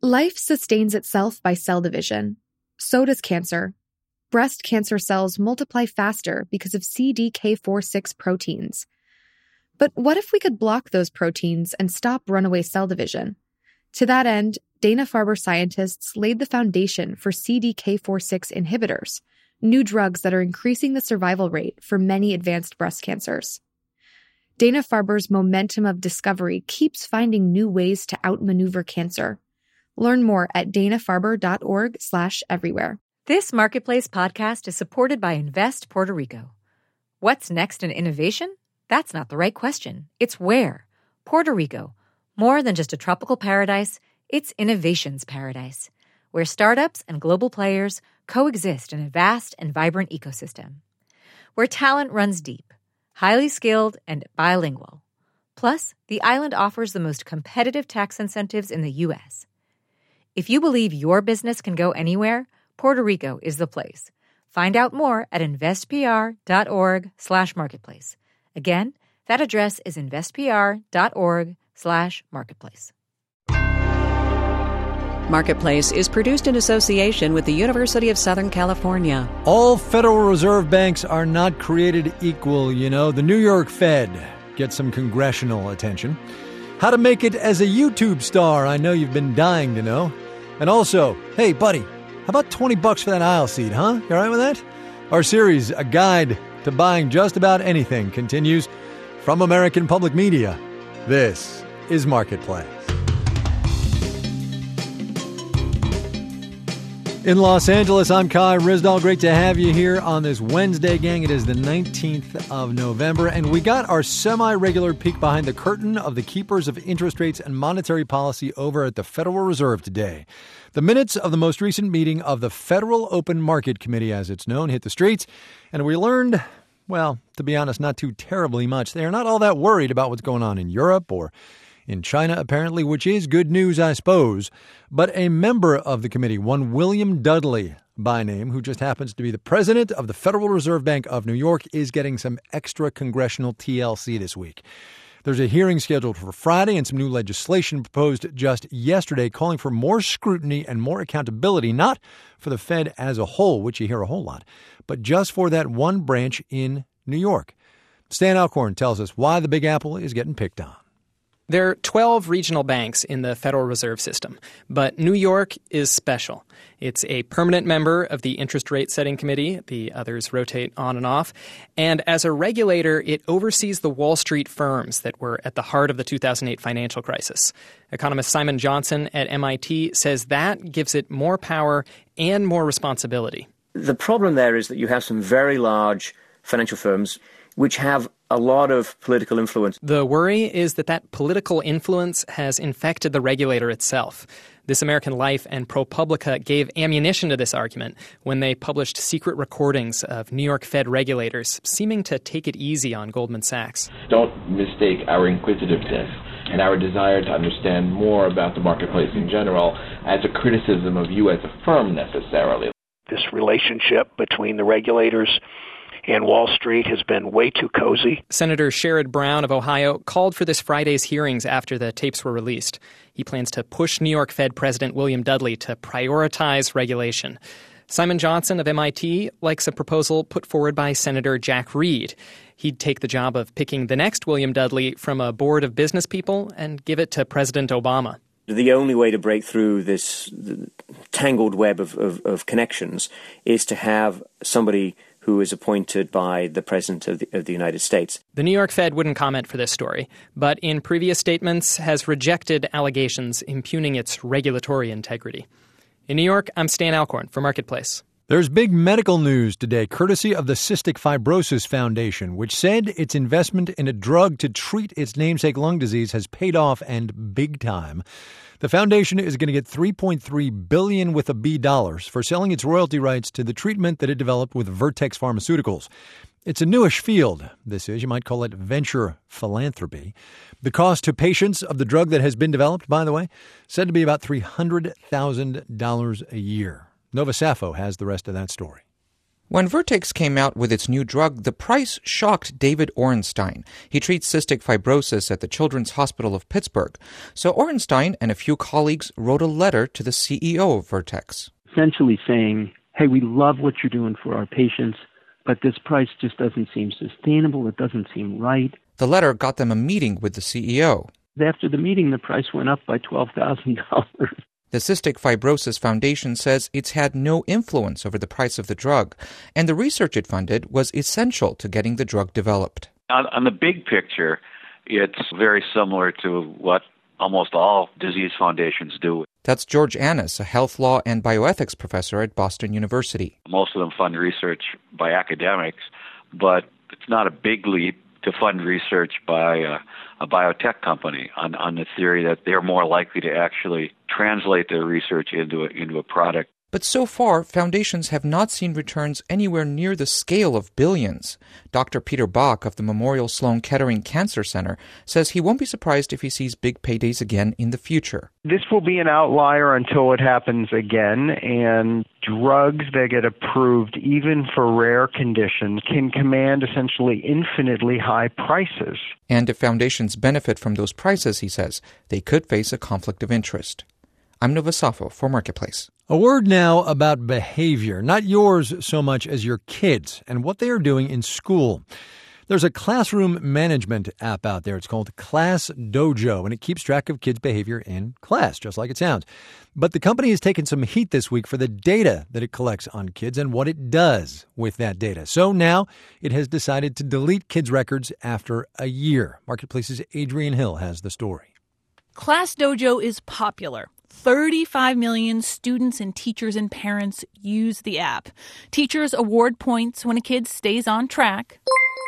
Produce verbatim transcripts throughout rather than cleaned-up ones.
Life sustains itself by cell division. So does cancer. Breast cancer cells multiply faster because of C D K four six proteins. But what if we could block those proteins and stop runaway cell division? To that end, Dana-Farber scientists laid the foundation for C D K four six inhibitors, new drugs that are increasing the survival rate for many advanced breast cancers. Dana-Farber's momentum of discovery keeps finding new ways to outmaneuver cancer. Learn more at dana-farber.org slash everywhere. This Marketplace podcast is supported by Invest Puerto Rico. What's next in innovation? That's not the right question. It's where. Puerto Rico. More than just a tropical paradise, it's innovation's paradise, where startups and global players coexist in a vast and vibrant ecosystem. Where talent runs deep, highly skilled, and bilingual. Plus, the island offers the most competitive tax incentives in the U S. If you believe your business can go anywhere, Puerto Rico is the place. Find out more at investpr.org slash marketplace. Again, that address is investpr.org slash marketplace. Marketplace is produced in association with the University of Southern California. All Federal Reserve banks are not created equal, you know. The New York Fed gets some congressional attention. How to make it as a YouTube star, I know you've been dying to know. And also, hey, buddy, how about twenty bucks for that aisle seat, huh? You all right with that? Our series, A Guide to Buying Just About Anything, continues from American Public Media. This is Marketplace. In Los Angeles, I'm Kai Ryssdal. Great to have you here on this Wednesday, gang. It is the nineteenth of November, and we got our semi-regular peek behind the curtain of the keepers of interest rates and monetary policy over at the Federal Reserve today. The minutes of the most recent meeting of the Federal Open Market Committee, as it's known, hit the streets, and we learned, well, to be honest, not too terribly much. They are not all that worried about what's going on in Europe or in China, apparently, which is good news, I suppose. But a member of the committee, one William Dudley by name, who just happens to be the president of the Federal Reserve Bank of New York, is getting some extra congressional T L C this week. There's a hearing scheduled for Friday and some new legislation proposed just yesterday calling for more scrutiny and more accountability, not for the Fed as a whole, which you hear a whole lot, but just for that one branch in New York. Stan Alcorn tells us why the Big Apple is getting picked on. There are twelve regional banks in the Federal Reserve System, but New York is special. It's a permanent member of the Interest Rate Setting Committee. The others rotate on and off. And as a regulator, it oversees the Wall Street firms that were at the heart of the two thousand eight financial crisis. Economist Simon Johnson at M I T says that gives it more power and more responsibility. The problem there is that you have some very large financial firms which have a lot of political influence. The worry is that that political influence has infected the regulator itself. This American Life and ProPublica gave ammunition to this argument when they published secret recordings of New York Fed regulators seeming to take it easy on Goldman Sachs. Don't mistake our inquisitiveness and our desire to understand more about the marketplace in general as a criticism of you as a firm necessarily. This relationship between the regulators and Wall Street has been way too cozy. Senator Sherrod Brown of Ohio called for this Friday's hearings after the tapes were released. He plans to push New York Fed President William Dudley to prioritize regulation. Simon Johnson of M I T likes a proposal put forward by Senator Jack Reed. He'd take the job of picking the next William Dudley from a board of business people and give it to President Obama. The only way to break through this tangled web of, of, of connections is to have somebody who is appointed by the President of the, of the United States. The New York Fed wouldn't comment for this story, but in previous statements has rejected allegations impugning its regulatory integrity. In New York, I'm Stan Alcorn for Marketplace. There's big medical news today, courtesy of the Cystic Fibrosis Foundation, which said its investment in a drug to treat its namesake lung disease has paid off, and big time. The foundation is going to get three point three billion dollars with a B dollars for selling its royalty rights to the treatment that it developed with Vertex Pharmaceuticals. It's a newish field, this is. You might call it venture philanthropy. The cost to patients of the drug that has been developed, by the way, said to be about three hundred thousand dollars a year. Nova Safo has the rest of that story. When Vertex came out with its new drug, the price shocked David Orenstein. He treats cystic fibrosis at the Children's Hospital of Pittsburgh. So Orenstein and a few colleagues wrote a letter to the C E O of Vertex, essentially saying, hey, we love what you're doing for our patients, but this price just doesn't seem sustainable. It doesn't seem right. The letter got them a meeting with the C E O. After the meeting, the price went up by twelve thousand dollars. The Cystic Fibrosis Foundation says it's had no influence over the price of the drug, and the research it funded was essential to getting the drug developed. On, on the big picture, it's very similar to what almost all disease foundations do. That's George Annis, a health law and bioethics professor at Boston University. Most of them fund research by academics, but it's not a big leap to fund research by a, a biotech company on, on the theory that they're more likely to actually translate their research into a, into a product. But so far, foundations have not seen returns anywhere near the scale of billions. Doctor Peter Bach of the Memorial Sloan Kettering Cancer Center says he won't be surprised if he sees big paydays again in the future. This will be an outlier until it happens again, and drugs that get approved, even for rare conditions, can command essentially infinitely high prices. And if foundations benefit from those prices, he says, they could face a conflict of interest. I'm Nova Safo for Marketplace. A word now about behavior, not yours so much as your kids and what they are doing in school. There's a classroom management app out there. It's called Class Dojo, and it keeps track of kids' behavior in class, just like it sounds. But the company has taken some heat this week for the data that it collects on kids and what it does with that data. So now it has decided to delete kids' records after a year. Marketplace's Adrian Hill has the story. Class Dojo is popular. thirty-five million students and teachers and parents use the app. Teachers award points when a kid stays on track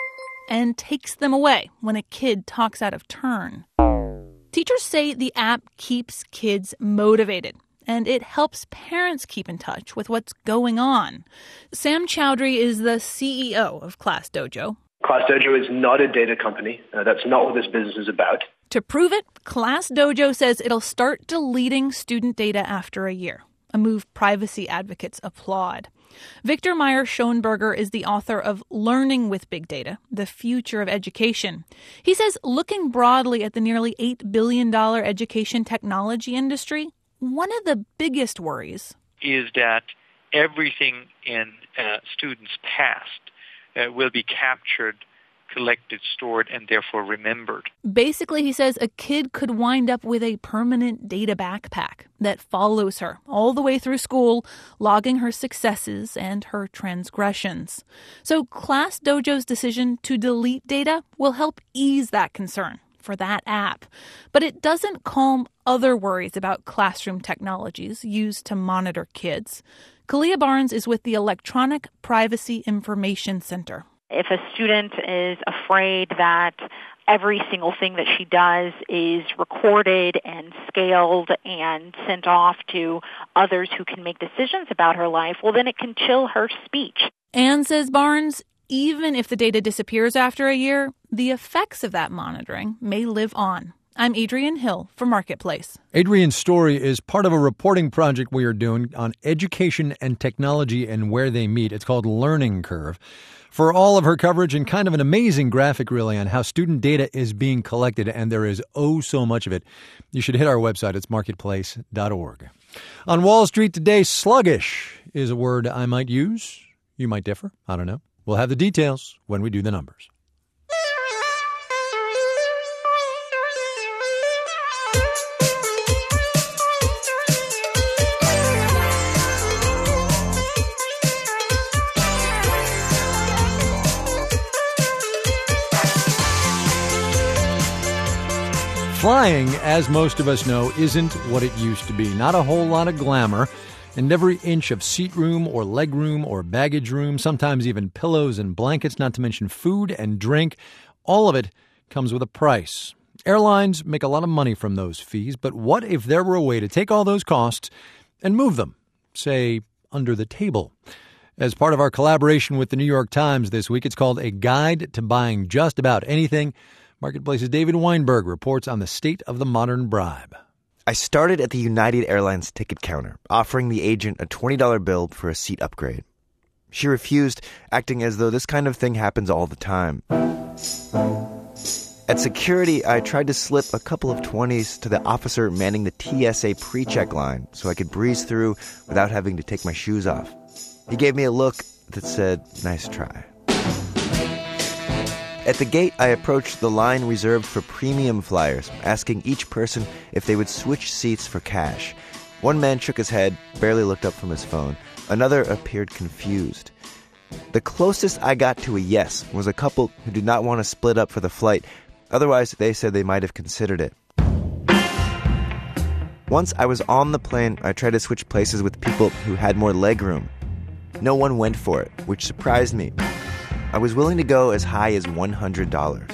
and takes them away when a kid talks out of turn. Teachers say the app keeps kids motivated, and it helps parents keep in touch with what's going on. Sam Chowdhury is the C E O of Class Dojo. Class Dojo is not a data company. Uh, that's not what this business is about. To prove it, Class Dojo says it'll start deleting student data after a year, a move privacy advocates applaud. Victor Meyer Schoenberger is the author of Learning with Big Data, The Future of Education. He says looking broadly at the nearly eight billion dollars education technology industry, one of the biggest worries is that everything in a student's past uh, will be captured, collected, stored, and therefore remembered. Basically, he says a kid could wind up with a permanent data backpack that follows her all the way through school, logging her successes and her transgressions. So Class Dojo's decision to delete data will help ease that concern for that app. But it doesn't calm other worries about classroom technologies used to monitor kids. Kalia Barnes is with the Electronic Privacy Information Center. If a student is afraid that every single thing that she does is recorded and scaled and sent off to others who can make decisions about her life, well, then it can chill her speech. And, says Barnes, even if the data disappears after a year, the effects of that monitoring may live on. I'm Adrian Hill for Marketplace. Adrian's story is part of a reporting project we are doing on education and technology and where they meet. It's called Learning Curve. For all of her coverage and kind of an amazing graphic, really, on how student data is being collected, and there is oh so much of it, you should hit our website. It's marketplace dot org. On Wall Street today, sluggish is a word I might use. You might differ. I don't know. We'll have the details when we do the numbers. Flying, as most of us know, isn't what it used to be. Not a whole lot of glamour, and every inch of seat room or leg room or baggage room, sometimes even pillows and blankets, not to mention food and drink, all of it comes with a price. Airlines make a lot of money from those fees, but what if there were a way to take all those costs and move them, say, under the table? As part of our collaboration with the New York Times this week, it's called A Guide to Buying Just About Anything. Marketplace's David Weinberg reports on the state of the modern bribe. I started at the United Airlines ticket counter, offering the agent a twenty dollars bill for a seat upgrade. She refused, acting as though this kind of thing happens all the time. At security, I tried to slip a couple of twenties to the officer manning the T S A pre-check line so I could breeze through without having to take my shoes off. He gave me a look that said, "Nice try." At the gate, I approached the line reserved for premium flyers, asking each person if they would switch seats for cash. One man shook his head, barely looked up from his phone. Another appeared confused. The closest I got to a yes was a couple who did not want to split up for the flight. Otherwise, they said they might have considered it. Once I was on the plane, I tried to switch places with people who had more legroom. No one went for it, which surprised me. I was willing to go as high as one hundred dollars.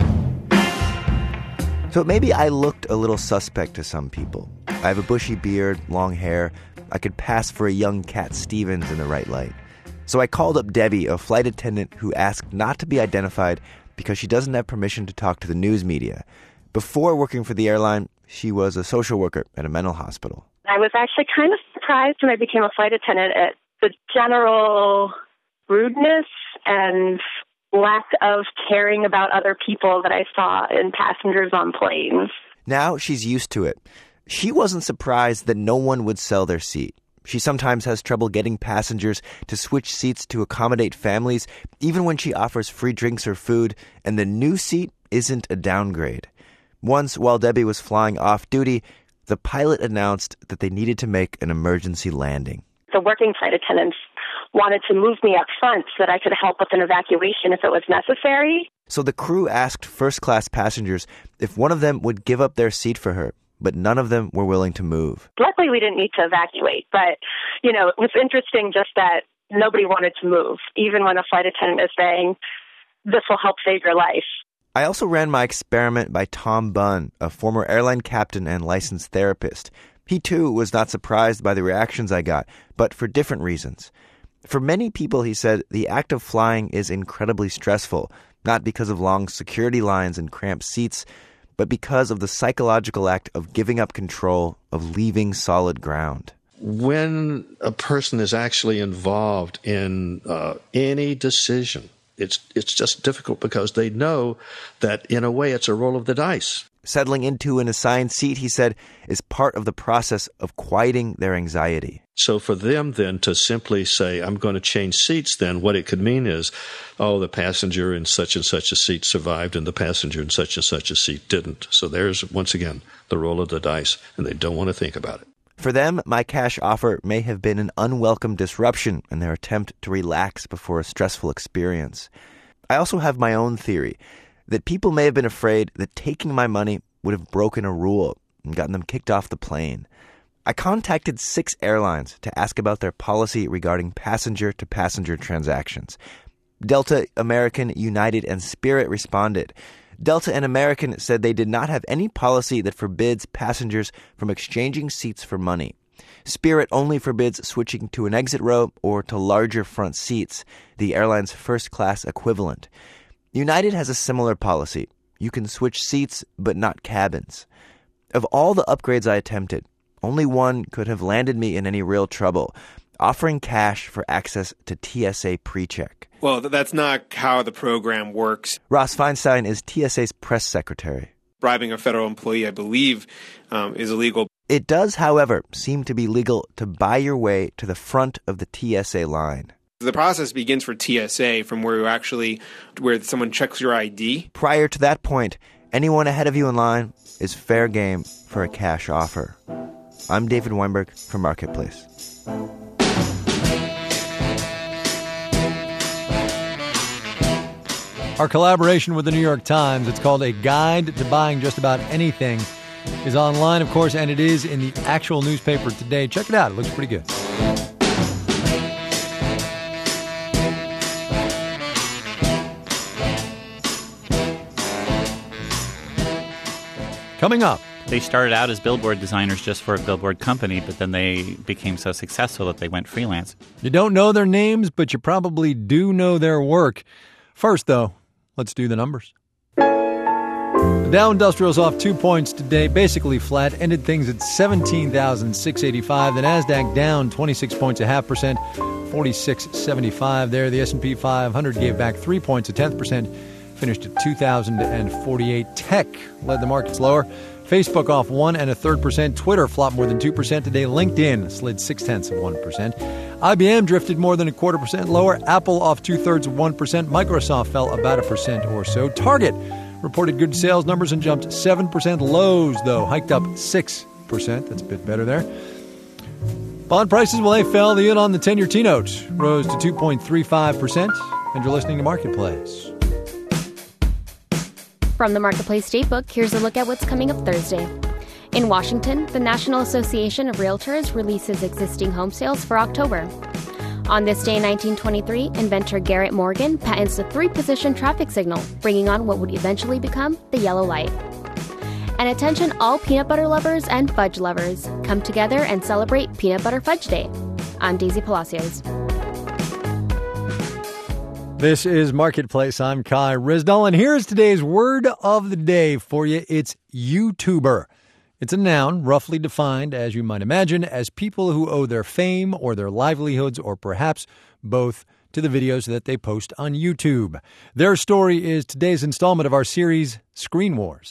So maybe I looked a little suspect to some people. I have a bushy beard, long hair. I could pass for a young Cat Stevens in the right light. So I called up Debbie, a flight attendant who asked not to be identified because she doesn't have permission to talk to the news media. Before working for the airline, she was a social worker at a mental hospital. I was actually kind of surprised when I became a flight attendant at the general rudeness and lack of caring about other people that I saw in passengers on planes. Now she's used to it. She wasn't surprised that no one would sell their seat. She sometimes has trouble getting passengers to switch seats to accommodate families, even when she offers free drinks or food, and the new seat isn't a downgrade. Once, while Debbie was flying off-duty, the pilot announced that they needed to make an emergency landing. The working flight attendants wanted to move me up front so that I could help with an evacuation if it was necessary. So the crew asked first-class passengers if one of them would give up their seat for her, but none of them were willing to move. Luckily, we didn't need to evacuate, but, you know, it was interesting just that nobody wanted to move, even when a flight attendant is saying, "This will help save your life." I also ran my experiment by Tom Bunn, a former airline captain and licensed therapist. He, too, was not surprised by the reactions I got, but for different reasons. For many people, he said, the act of flying is incredibly stressful, not because of long security lines and cramped seats, but because of the psychological act of giving up control, of leaving solid ground. When a person is actually involved in uh, any decision, it's it's just difficult because they know that, in a way, it's a roll of the dice. Settling into an assigned seat, he said, is part of the process of quieting their anxiety. So for them then to simply say, I'm going to change seats, then what it could mean is, oh, the passenger in such and such a seat survived and the passenger in such and such a seat didn't. So there's, once again, the roll of the dice, and they don't want to think about it. For them, my cash offer may have been an unwelcome disruption in their attempt to relax before a stressful experience. I also have my own theory that people may have been afraid that taking my money would have broken a rule and gotten them kicked off the plane. I contacted six airlines to ask about their policy regarding passenger-to-passenger transactions. Delta, American, United, and Spirit responded. Delta and American said they did not have any policy that forbids passengers from exchanging seats for money. Spirit only forbids switching to an exit row or to larger front seats, the airline's first-class equivalent. United has a similar policy. You can switch seats, but not cabins. Of all the upgrades I attempted, only one could have landed me in any real trouble, offering cash for access to T S A PreCheck. Well, that's not how the program works. Ross Feinstein is T S A's press secretary. Bribing a federal employee, I believe, um, is illegal. It does, however, seem to be legal to buy your way to the front of the T S A line. The process begins for T S A from where you actually, where someone checks your I D. Prior to that point, anyone ahead of you in line is fair game for a cash offer. I'm David Weinberg for Marketplace. Our collaboration with the New York Times, it's called A Guide to Buying Just About Anything, is online, of course, and it is in the actual newspaper today. Check it out. It looks pretty good. Coming up. They started out as billboard designers just for a billboard company, but then they became so successful that they went freelance. You don't know their names, but you probably do know their work. First, though, let's do the numbers. The Dow Industrial's off two points today, basically flat, ended things at seventeen thousand six hundred eighty-five. The Nasdaq down twenty-six points, a half percent, forty-six seventy-five there. The S and P five hundred gave back three points, a tenth percent, finished at two thousand forty-eight. Tech led the markets lower. Facebook off one and a third percent. Twitter flopped more than two percent today. LinkedIn slid six tenths of one percent. I B M drifted more than a quarter percent lower. Apple off two thirds of one percent. Microsoft fell about a percent or so. Target reported good sales numbers and jumped seven percent. Lowe's, though, hiked up six percent. That's a bit better there. Bond prices, well, they fell. The yield on the ten-year T-note rose to two point three five percent. And you're listening to Marketplace. From the Marketplace Datebook, here's a look at what's coming up Thursday. In Washington, the National Association of Realtors releases existing home sales for October. On this day in nineteen twenty-three, inventor Garrett Morgan patents a three-position traffic signal, bringing on what would eventually become the yellow light. And attention all peanut butter lovers and fudge lovers. Come together and celebrate Peanut Butter Fudge Day. I'm Daisy Palacios. This is Marketplace. I'm Kai Ryssdal, and here's today's word of the day for you. It's YouTuber. It's a noun roughly defined, as you might imagine, as people who owe their fame or their livelihoods, or perhaps both, to the videos that they post on YouTube. Their story is today's installment of our series, Screen Wars.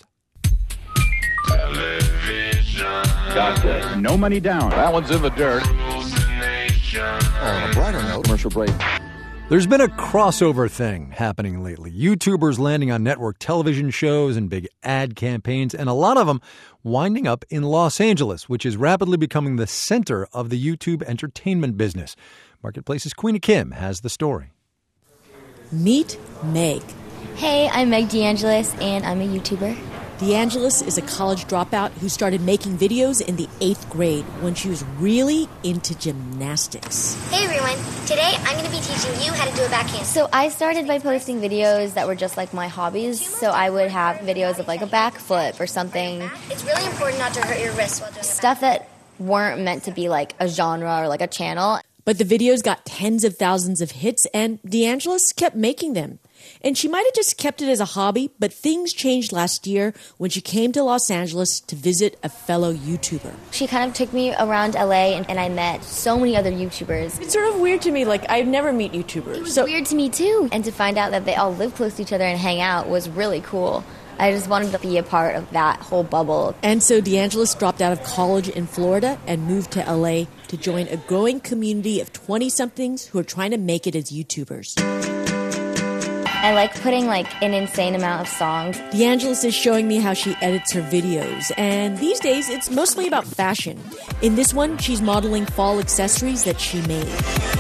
Got this. No money down. That one's in the dirt. On a brighter note, commercial break. There's been a crossover thing happening lately. YouTubers landing on network television shows and big ad campaigns, and a lot of them winding up in Los Angeles, which is rapidly becoming the center of the YouTube entertainment business. Marketplace's Queena Kim has the story. Meet Meg. Hey, I'm Meg DeAngelis, and I'm a YouTuber. DeAngelis is a college dropout who started making videos in the eighth grade when she was really into gymnastics. Hey everyone, today I'm going to be teaching you how to do a backhand. So I started by posting videos that were just like my hobbies. So I would have videos of like a backflip or something. It's really important not to hurt your wrists while doing stuff that weren't meant to be like a genre or like a channel. But the videos got tens of thousands of hits, and DeAngelis kept making them. And she might have just kept it as a hobby, but things changed last year when she came to Los Angeles to visit a fellow YouTuber. She kind of took me around L A, and, and I met so many other YouTubers. It's sort of weird to me, like, I've never met YouTubers. It was so- weird to me, too. And to find out that they all live close to each other and hang out was really cool. I just wanted to be a part of that whole bubble. And so DeAngelis dropped out of college in Florida and moved to L A to join a growing community of twenty-somethings who are trying to make it as YouTubers. I like putting like an insane amount of songs. DeAngelis is showing me how she edits her videos, and these days it's mostly about fashion. In this one, she's modeling fall accessories that she made.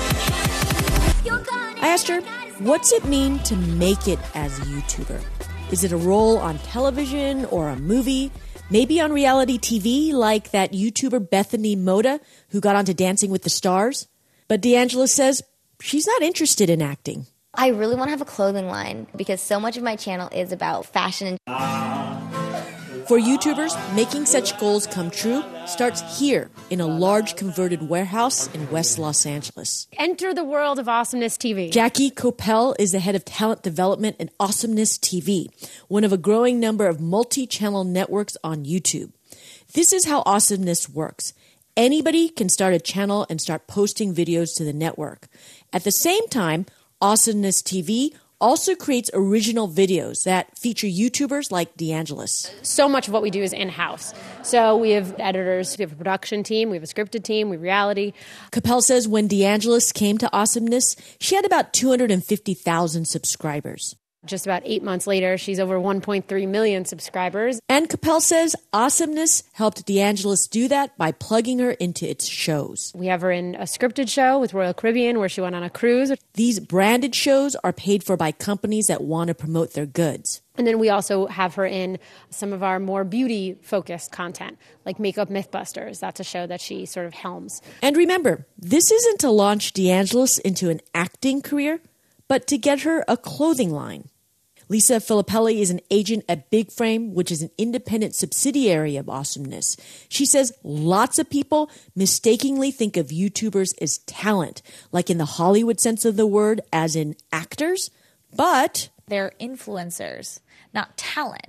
I asked her, what's it mean to make it as a YouTuber? Is it a role on television or a movie? Maybe on reality T V like that YouTuber Bethany Moda who got onto Dancing with the Stars? But DeAngelis says she's not interested in acting. I really want to have a clothing line because so much of my channel is about fashion. For YouTubers, making such goals come true starts here in a large converted warehouse in West Los Angeles. Enter the world of Awesomeness T V. Jackie Coppell is the head of talent development at Awesomeness T V, one of a growing number of multi-channel networks on YouTube. This is how Awesomeness works. Anybody can start a channel and start posting videos to the network. At the same time, Awesomeness T V also creates original videos that feature YouTubers like DeAngelis. So much of what we do is in-house. So we have editors, we have a production team, we have a scripted team, we have reality. Coppell says when DeAngelis came to Awesomeness, she had about two hundred fifty thousand subscribers. Just about eight months later, she's over one point three million subscribers. And Coppell says Awesomeness helped DeAngelis do that by plugging her into its shows. We have her in a scripted show with Royal Caribbean where she went on a cruise. These branded shows are paid for by companies that want to promote their goods. And then we also have her in some of our more beauty-focused content, like Makeup Mythbusters. That's a show that she sort of helms. And remember, this isn't to launch DeAngelis into an acting career, but to get her a clothing line. Lisa Filippelli is an agent at Big Frame, which is an independent subsidiary of Awesomeness. She says lots of people mistakenly think of YouTubers as talent, like in the Hollywood sense of the word, as in actors, but they're influencers, not talent.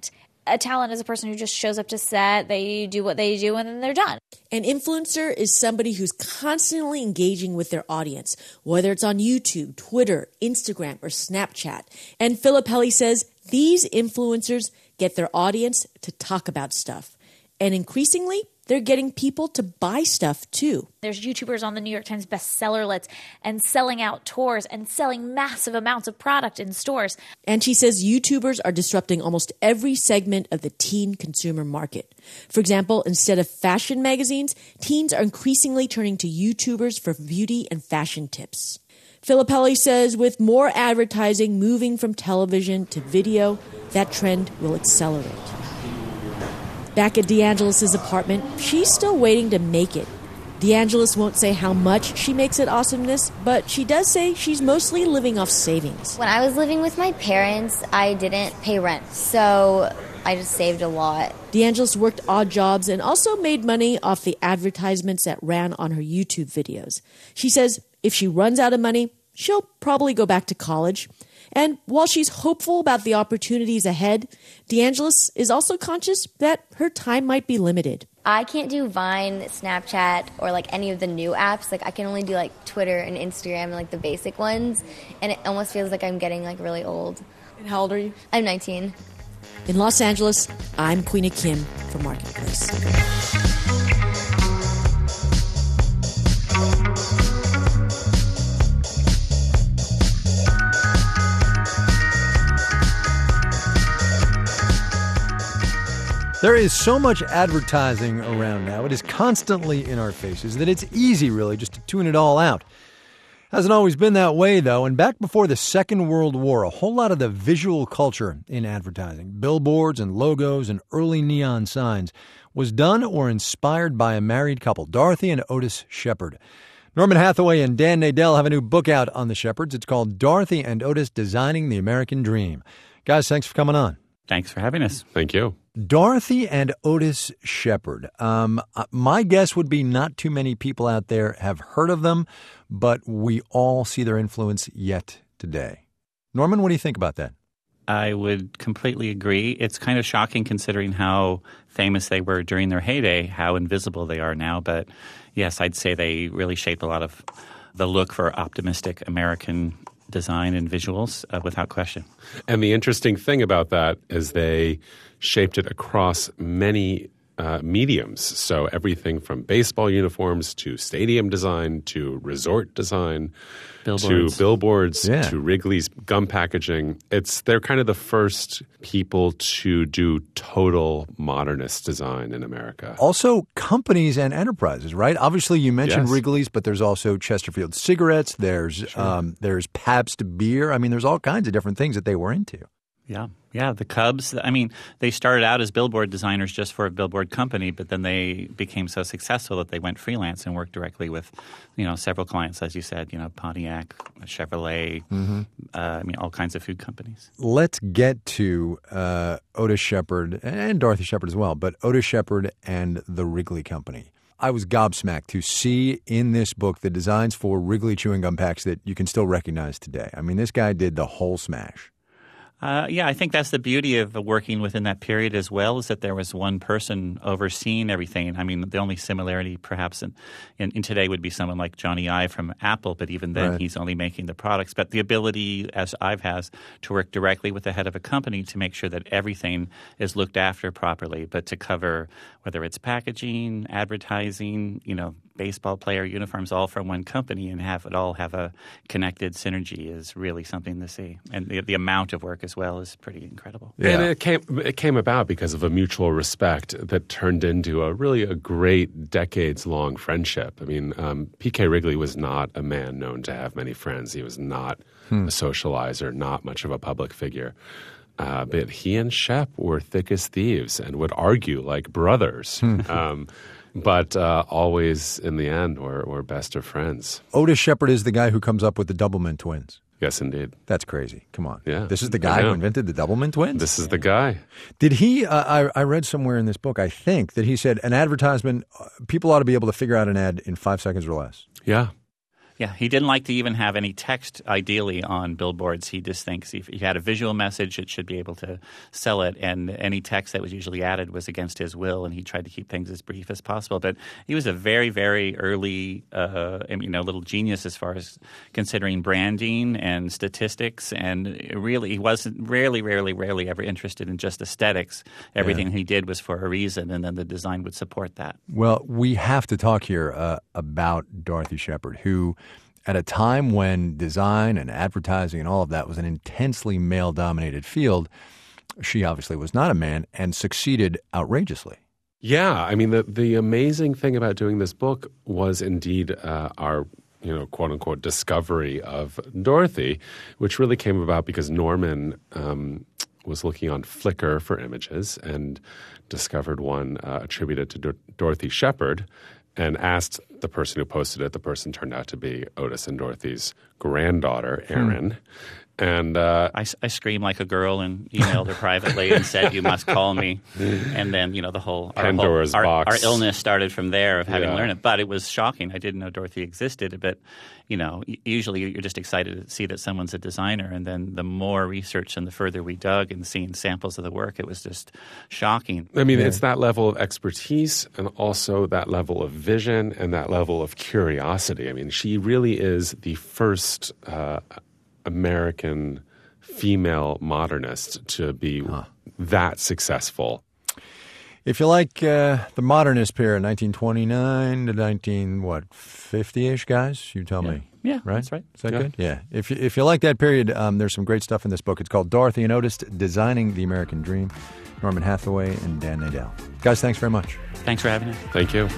A talent is a person who just shows up to set, they do what they do, and then they're done. An influencer is somebody who's constantly engaging with their audience, whether it's on YouTube, Twitter, Instagram, or Snapchat. And Filippelli says these influencers get their audience to talk about stuff. And increasingly, they're getting people to buy stuff too. There's YouTubers on the New York Times bestseller list and selling out tours and selling massive amounts of product in stores. And she says YouTubers are disrupting almost every segment of the teen consumer market. For example, instead of fashion magazines, teens are increasingly turning to YouTubers for beauty and fashion tips. Filippelli says with more advertising moving from television to video, that trend will accelerate. Back at DeAngelis' apartment, she's still waiting to make it. DeAngelis won't say how much she makes at Awesomeness, but she does say she's mostly living off savings. When I was living with my parents, I didn't pay rent, so I just saved a lot. DeAngelis worked odd jobs and also made money off the advertisements that ran on her YouTube videos. She says if she runs out of money, she'll probably go back to college. And while she's hopeful about the opportunities ahead, DeAngelis is also conscious that her time might be limited. I can't do Vine, Snapchat, or like any of the new apps. Like I can only do like Twitter and Instagram and like the basic ones. And it almost feels like I'm getting like really old. And how old are you? I'm nineteen. In Los Angeles, I'm Queena Kim for Marketplace. There is so much advertising around now, it is constantly in our faces, that it's easy, really, just to tune it all out. Hasn't always been that way, though, and back before the Second World War, a whole lot of the visual culture in advertising, billboards and logos and early neon signs, was done or inspired by a married couple, Dorothy and Otis Shepherd. Norman Hathaway and Dan Nadel have a new book out on the Shepherds. It's called Dorothy and Otis Designing the American Dream. Guys, thanks for coming on. Thanks for having us. Thank you. Dorothy and Otis Shepherd. Um, my guess would be not too many people out there have heard of them, but we all see their influence yet today. Norman, what do you think about that? I would completely agree. It's kind of shocking considering how famous they were during their heyday, how invisible they are now. But yes, I'd say they really shaped a lot of the look for optimistic American design and visuals, uh, without question. And the interesting thing about that is they shaped it across many uh, mediums. So everything from baseball uniforms to stadium design to resort design billboards. to billboards yeah. to Wrigley's gum packaging. It's they're kind of the first people to do total modernist design in America. Also, companies and enterprises, right? Obviously, you mentioned Yes. Wrigley's, but there's also Chesterfield cigarettes. There's Sure. um, there's Pabst beer. I mean, there's all kinds of different things that they were into. Yeah. Yeah. The Cubs, I mean, they started out as billboard designers just for a billboard company, but then they became so successful that they went freelance and worked directly with, you know, several clients, as you said, you know, Pontiac, Chevrolet, Mm-hmm. uh, I mean, all kinds of food companies. Let's get to uh, Otis Shepherd and Dorothy Shepherd as well, but Otis Shepherd and the Wrigley Company. I was gobsmacked to see in this book the designs for Wrigley chewing gum packs that you can still recognize today. I mean, this guy did the whole smash. Uh, yeah, I think that's the beauty of working within that period as well, is that there was one person overseeing everything. I mean, the only similarity perhaps in, in, in today would be someone like Johnny Ive from Apple, but even then Right. he's only making the products. But the ability, as Ive has, to work directly with the head of a company to make sure that everything is looked after properly, but to cover whether it's packaging, advertising, you know, baseball player uniforms, all from one company, and have it all have a connected synergy is really something to see. And the, the amount of work as well is pretty incredible. Yeah. And it came it came about because of a mutual respect that turned into a really a great decades-long friendship. I mean, um, P K Wrigley was not a man known to have many friends. He was not Hmm. a socializer, not much of a public figure. Uh, but he and Shep were thick as thieves and would argue like brothers. um, but uh, always, in the end, were, were best of friends. Otis Shepherd is the guy who comes up with the Doublemint twins. Yes, indeed. That's crazy. Come on. Yeah. This is the I guy who know. invented the Doublemint twins? This is the guy. Did he, uh, I, I read somewhere in this book, I think, that he said an advertisement, uh, people ought to be able to figure out an ad in five seconds or less. Yeah. Yeah, he didn't like to even have any text, ideally, on billboards. He just thinks if you had a visual message, it should be able to sell it, and any text that was usually added was against his will, and he tried to keep things as brief as possible. But he was a very, very early, uh, you know, little genius as far as considering branding and statistics, and really, he wasn't rarely, rarely, rarely ever interested in just aesthetics. Everything yeah. he did was for a reason, and then the design would support that. Well, we have to talk here uh, about Dorothy Shepherd, who at a time when design and advertising and all of that was an intensely male-dominated field, she obviously was not a man and succeeded outrageously. Yeah, I mean, the, the amazing thing about doing this book was indeed uh, our, you know, quote-unquote discovery of Dorothy, which really came about because Norman um, was looking on Flickr for images and discovered one uh, attributed to Dor- Dorothy Shepherd, and asked the person who posted it. The person turned out to be Otis and Dorothy's granddaughter, Erin. Hmm. And uh, I, I screamed like a girl and emailed her privately and said, "You must call me." And then, you know, the whole our, Pandora's whole, our, box. our illness started from there of having yeah. learned it. But it was shocking. I didn't know Dorothy existed. But, you know, usually you're just excited to see that someone's a designer. And then the more research and the further we dug and seeing samples of the work, it was just shocking. I mean, yeah. it's that level of expertise and also that level of vision and that level of curiosity. I mean, she really is the first uh, American female modernist to be huh. that successful. If you like uh, the modernist period, nineteen twenty-nine to nineteen what fifty-ish, guys, you tell yeah. me. Yeah, right. That's right. Is that yeah. good? Yeah. If you, if you like that period, um, there's some great stuff in this book. It's called Dorothy and Otis: Designing the American Dream. Norman Hathaway and Dan Nadel. Guys, thanks very much. Thanks for having us. Thank you.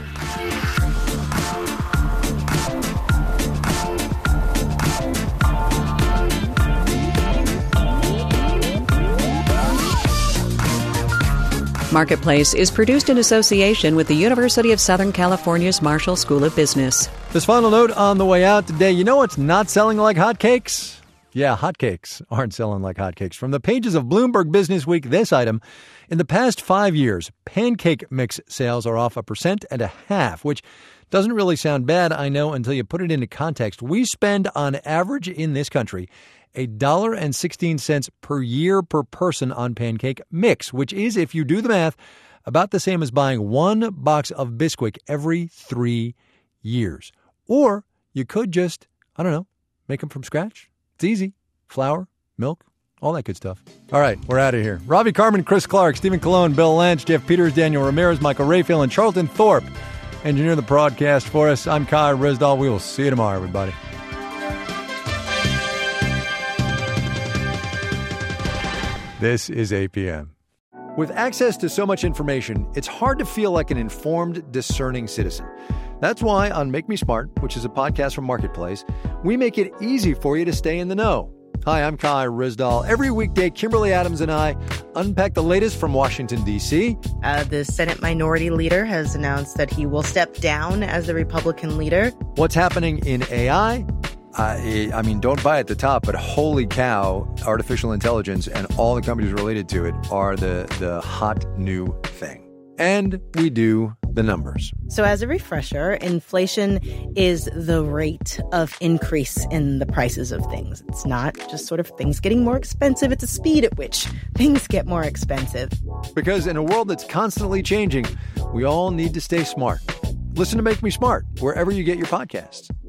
Marketplace is produced in association with the University of Southern California's Marshall School of Business. This final note on the way out today, you know what's not selling like hotcakes? Yeah, hotcakes aren't selling like hotcakes. From the pages of Bloomberg Business Week, this item: in the past five years, pancake mix sales are off a percent and a half, which doesn't really sound bad, I know, until you put it into context. We spend on average in this country a dollar and sixteen cents per year per person on pancake mix, which is, if you do the math, about the same as buying one box of Bisquick every three years. Or you could just, I don't know, make them from scratch. It's easy. Flour, milk, all that good stuff. All right, we're out of here. Ravi Carmen, Chris Clark, Stephen Colon, Bill Lance, Jeff Peters, Daniel Ramirez, Michael Rayfield, and Charlton Thorpe engineer the broadcast for us. I'm Kai Risdall. We will see you tomorrow, everybody. This is A P M. With access to so much information, it's hard to feel like an informed, discerning citizen. That's why on Make Me Smart, which is a podcast from Marketplace, we make it easy for you to stay in the know. Hi, I'm Kai Risdall. Every weekday, Kimberly Adams and I unpack the latest from Washington, D C Uh, the Senate Minority Leader has announced that he will step down as the Republican leader. What's happening in A I? Uh, I mean, don't buy at the top, but holy cow, artificial intelligence and all the companies related to it are the, the hot new thing. And we do the numbers. So as a refresher, inflation is the rate of increase in the prices of things. It's not just sort of things getting more expensive. It's the speed at which things get more expensive. Because in a world that's constantly changing, we all need to stay smart. Listen to Make Me Smart wherever you get your podcasts.